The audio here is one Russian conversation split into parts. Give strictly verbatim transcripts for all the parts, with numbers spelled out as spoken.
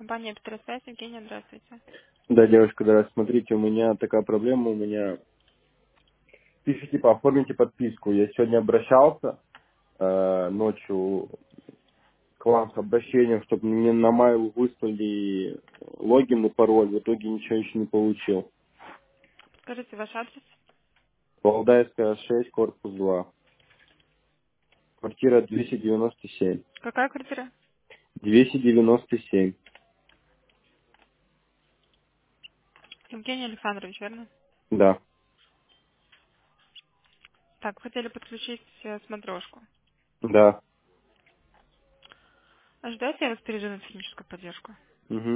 Компания Петросвязь, Евгения, здравствуйте. Да, девушка, да, смотрите, у меня такая проблема, у меня пишите, типа, оформите подписку. Я сегодня обращался э, ночью к вам с обращением, чтобы мне на mail выслали логин и пароль. В итоге ничего еще не получил. Скажите ваш адрес. Валдайская шесть, корпус два. Квартира двести девяносто семь. Какая квартира? двести девяносто семь. Евгений Александрович, верно? Да, Так, хотели подключить э, смотрешку. да. Ожидайте, я вас перейду на техническую поддержку. Угу.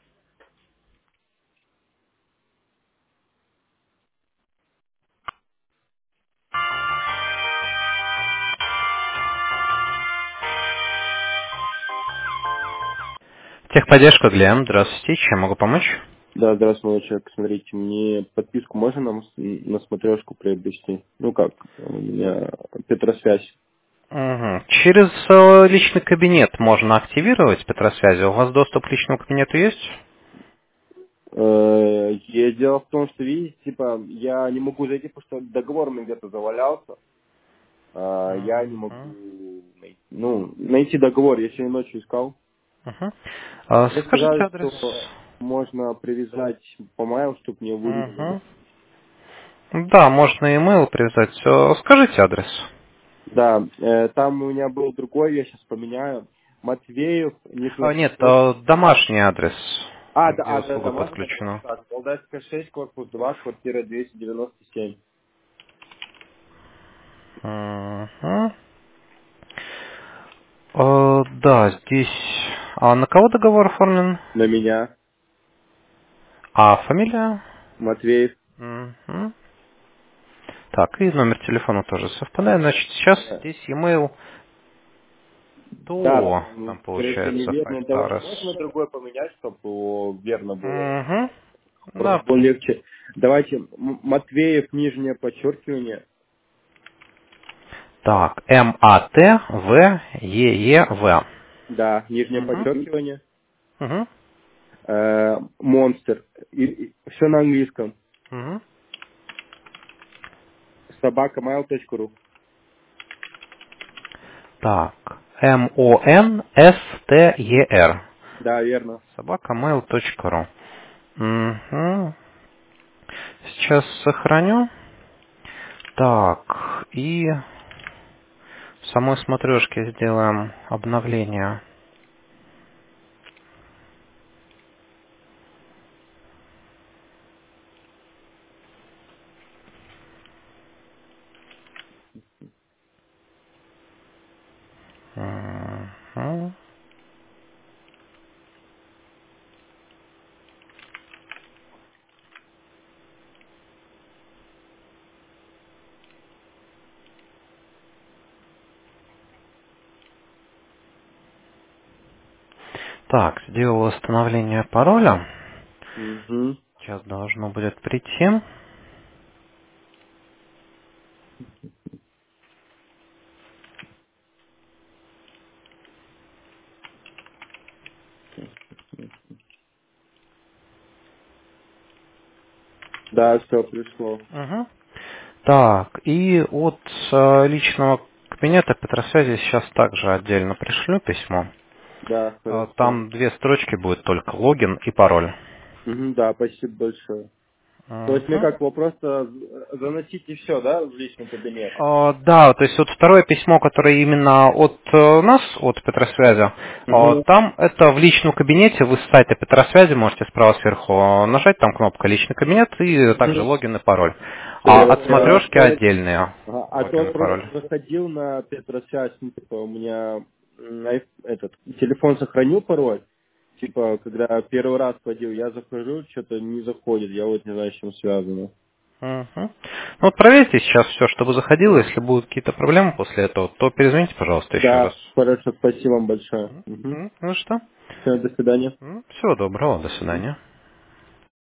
Техподдержка Глем. Здравствуйте. Чем могу помочь? Да, здравствуй, молодой человек. Смотрите, мне подписку можно на, м- на смотрешку приобрести? Ну как, у меня Петросвязь. Мгм. Через э, личный кабинет можно активировать Петросвязи. У вас доступ к личному кабинету есть? Э, и дело в том, что, видите, типа, я не могу зайти, потому что договор у меня где-то завалялся. А, я не могу Мгм. найти, ну, найти договор, я сегодня ночью искал. Мгм. А, Мне Скажите сказали, адрес. что можно привязать по mail, чтобы мне выслали. Мгм. Да, можно email привязать. Э, Скажите адрес. Да, э, там у меня был другой, я сейчас поменяю. Матвеев, нижняя А, нет, подчеркивание. э, домашний адрес, А, да, где а, да, услуга домашняя, подключена. так, Валдайская шесть, корпус два, квартира двести девяносто семь. Мгм. Э, Да, здесь... А на кого договор оформлен? На меня, А фамилия? Матвеев. Мгм. Так, и номер телефона тоже совпадает. Значит, сейчас Э, здесь e-mail Да, то, там, там скорее всего, получается неверный договор. Файтарес. Можно другой поменять, чтобы верно было? Угу. Просто Да. было легче. Давайте, М- Матвеев, нижнее подчеркивание. Так, М А Т В Е Е В. Да, нижнее Угу. подчеркивание. Угу. Э, Монстр. Все на английском. Угу. собака mail точка ру. Так, М О Н С Т Е Р. Да, верно. собака mail точка ру. Угу. Сейчас сохраню. Так, и в самой смотрешке сделаем обновление. Мгм. Так, сделал восстановление пароля. Угу. Сейчас должно будет прийти. Да, все пришло. Мгм. Так, и от э, личного кабинета Петросвязи сейчас также отдельно пришлю письмо. Да, Э, хорошо. Там две строчки будет только логин и пароль. Мгм, да, спасибо большое. То есть мне Мгм. как бы просто заносите все, да, в личный кабинет? Э, Да, то есть вот второе письмо, которое именно от э, нас, от Петросвязи, э, Угу. там это в личном кабинете, вы с сайта Петросвязи можете справа сверху нажать, там кнопка «Личный кабинет» и также логин и пароль. А Все, от понял. смотрешки отдельные Ага, а логин то и пароль. просто заходил на Петросвязь, ну, типа, у меня м, айф- этот телефон сохранил пароль. Типа, когда первый раз вводил, я захожу, что-то не заходит. Я вот не знаю, с чем связано. Мгм. Ну вот проверьте сейчас все, чтобы заходило. Если будут какие-то проблемы после этого, то перезвоните, пожалуйста, еще раз. Да, хорошо, спасибо вам большое. Угу. Мгм. Ну что? Все, до свидания. Всего доброго, до свидания.